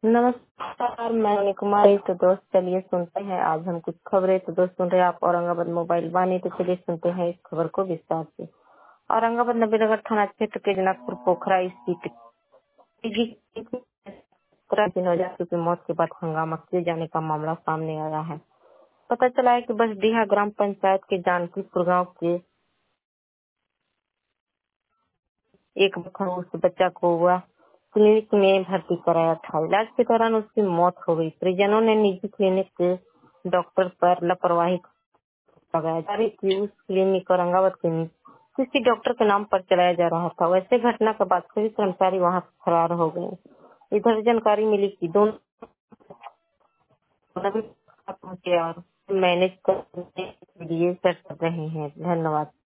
नमस्कार, मैं अनिल कुमारी। तो दोस्त चलिए सुनते हैं आज हम कुछ खबरें। तो दोस्त सुन रहे हैं आप औरंगाबाद मोबाइल वाणी। तो चलिए सुनते हैं इस खबर को विस्तार से। औरंगाबाद नबीनगर थाना क्षेत्र के जनकपुर पोखरा स्थित पीजी नवजात की मौत के बाद हंगामा किए जाने का मामला सामने आया है। पता चला है कि बसडीहा ग्राम पंचायत के जानकीपुर गाँव के एक खरगोश बच्चा को हुआ क्लिनिक में भर्ती कराया था। इलाज के दौरान उसकी मौत हो गई। परिजनों ने निजी क्लिनिक के डॉक्टर पर लापरवाही लगाया जा रही थी। उस क्लिनिक औरंगाबाद क्लिनिक किसी डॉक्टर के नाम पर चलाया जा रहा था। वैसे घटना के बाद सभी कर्मचारी वहां से फरार हो गए। इधर जानकारी मिली कि दोनों पहुंचे और मैनेज करने के लिए कर रहे हैं। धन्यवाद।